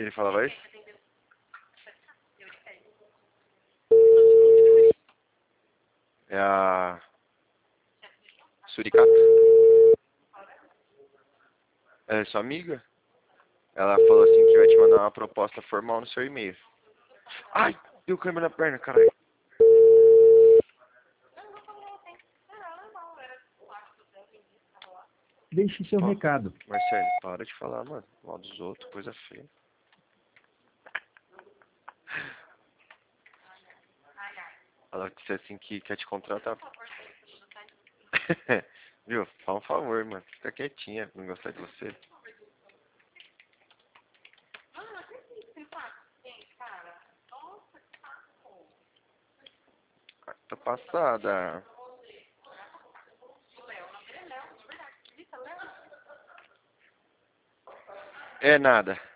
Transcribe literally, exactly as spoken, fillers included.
Ele falava isso? É a... Suricata? É sua amiga? Ela falou assim que vai te mandar uma proposta formal no seu e-mail. Ai, deu câimbra na perna, caralho. Deixe seu Ó, recado. Marcelo, para de falar, mano. Mal dos outros, coisa feia. Ela disse assim que quer te contratar. Viu? Fala um favor, mano. Fica quietinha, não gostar de você. Ah, tô passada. É nada.